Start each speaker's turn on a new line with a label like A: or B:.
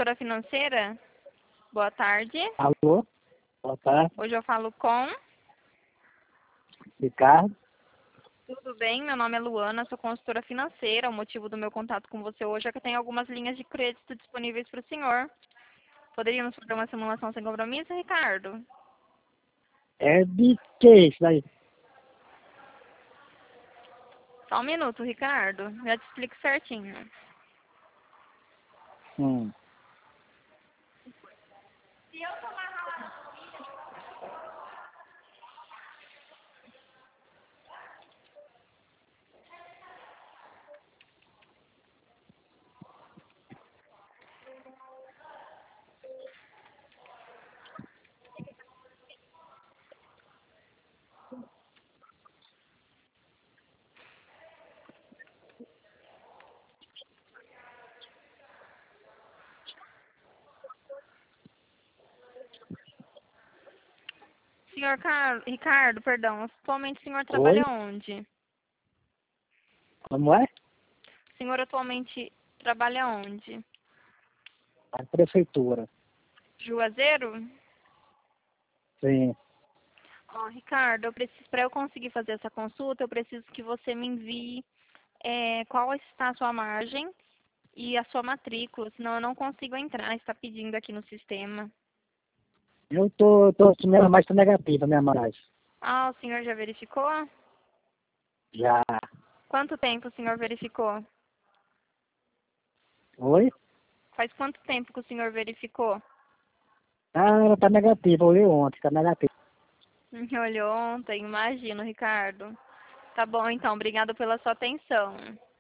A: consultora financeira? Boa tarde.
B: Alô? Boa tarde.
A: Hoje eu falo com...
B: Ricardo?
A: Tudo bem? Meu nome é Luana, sou consultora financeira. O motivo do meu contato com você hoje é que eu tenho algumas linhas de crédito disponíveis para o senhor. Poderíamos fazer uma simulação sem compromisso, Ricardo?
B: É de que isso daí?
A: Só um minuto, Ricardo. Já te explico certinho.
B: Hum.
A: Senhor Ricardo, perdão, atualmente o senhor
B: Oi?
A: trabalha onde?
B: Como é?
A: O senhor atualmente trabalha onde?
B: A prefeitura.
A: Juazeiro?
B: Sim.
A: Ó, Ricardo, para eu conseguir fazer essa consulta, eu preciso que você me envie qual está a sua margem e a sua matrícula, senão eu não consigo entrar, está pedindo aqui no sistema.
B: Eu tô minha mais tá negativa, minha mais.
A: Ah, o senhor já verificou?
B: Já.
A: Quanto tempo o senhor verificou?
B: Oi?
A: Faz quanto tempo que o senhor verificou?
B: Ah, ela tá negativa, eu olhei ontem, tá negativa.
A: Olhou ontem, imagino, Ricardo. Tá bom, então, obrigado pela sua atenção.